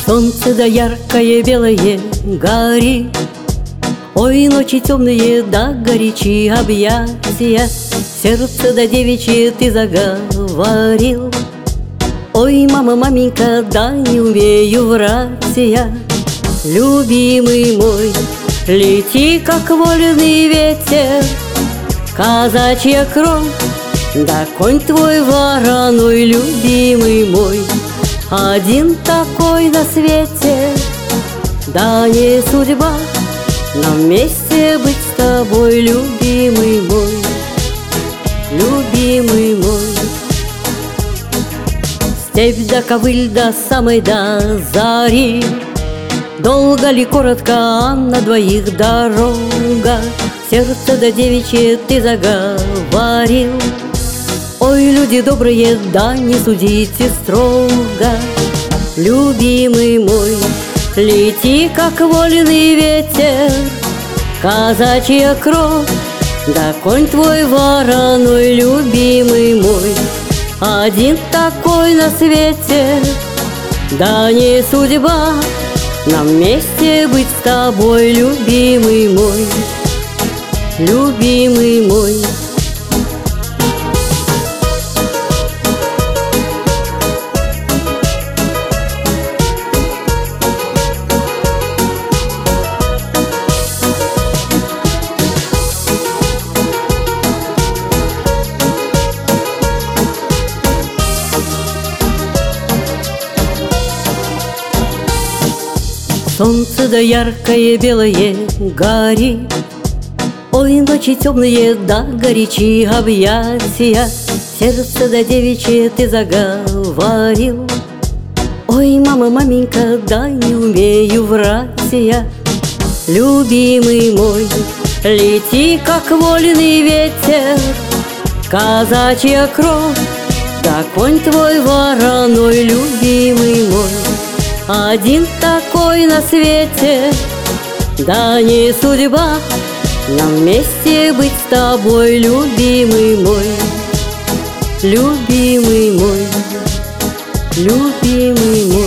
Солнце да яркое белое горит, ой, ночи темные да горячи объятия, сердце да девичье ты заговорил. Ой, мама, маменька, да не умею врать я. Любимый мой, лети, как вольный ветер, казачья кровь, да конь твой вороной, любимый мой, один такой на свете. Да не судьба нам вместе быть с тобой, любимый мой, любимый мой. Степь да ковыль до самой до зари, долго ли, коротко, а на двоих дорога, сердце да девичье ты заговорил. Ой, люди добрые, да не судите строго. Любимый мой, лети, как вольный ветер, казачья кровь, да конь твой вороной, любимый мой, один такой на свете. Да не судьба нам вместе быть с тобой, любимый мой, любимый мой. Солнце да яркое белое горит, ой, ночи темные да горячи объятия, сердце да девичье ты заговорил. Ой, мама, маменька, да не умею врать я. Любимый мой, лети, как вольный ветер, казачья кровь, да конь твой вороной, любимый мой, один такой на свете. Да не судьба нам вместе быть с тобой, любимый мой, любимый мой, любимый мой.